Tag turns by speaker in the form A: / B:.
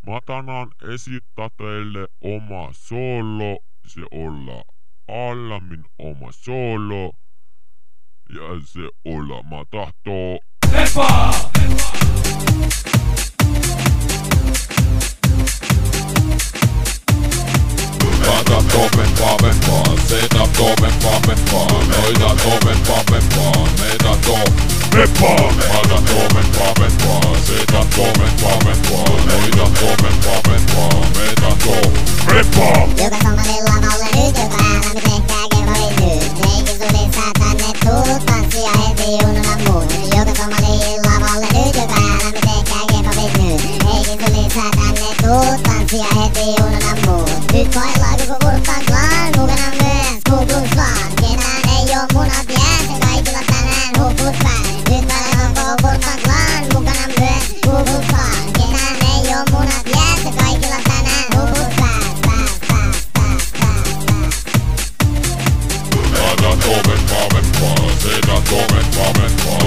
A: Mä tänään esittää teille oma solo. Se olla Allamin oma solo. Ja se olla mä tahtoo
B: Lepaa!
C: Mä tahtoo vempaa, se tahtoo vempaa. Noita tahtoo vempaa, me tahtoo
A: Lepaa!
C: Mä tahtoo vempaa, se tahtoo vempaa. Noita tahtoo vempaa, me tahtoo
A: Lepaa!
D: Joka sommarilla lavalle nyt, joka äällä me tehkää kerrallis nyt. Eikin sun lisää tänne tuu, tanssia heti unohda muut. Joka sommarilla lavalle nyt, joka äällä me tehkää kerrallis nyt. Eikin sun lisää tänne tuu, tanssia heti unohda muut. Nyt koillaan koko Kurttan klan, mukana myös Ku Klux Klan. Ketään ei oo munat jääs ja kaikilla tänään huput päin. Nyt koillaan koko Kurttan klan, mukana myös Ku Klux Klan. Ketään ei oo munat jääs ja kaikilla tänään huput päin.
C: Mä tahtoo vempaa, se tahtoo vempaa.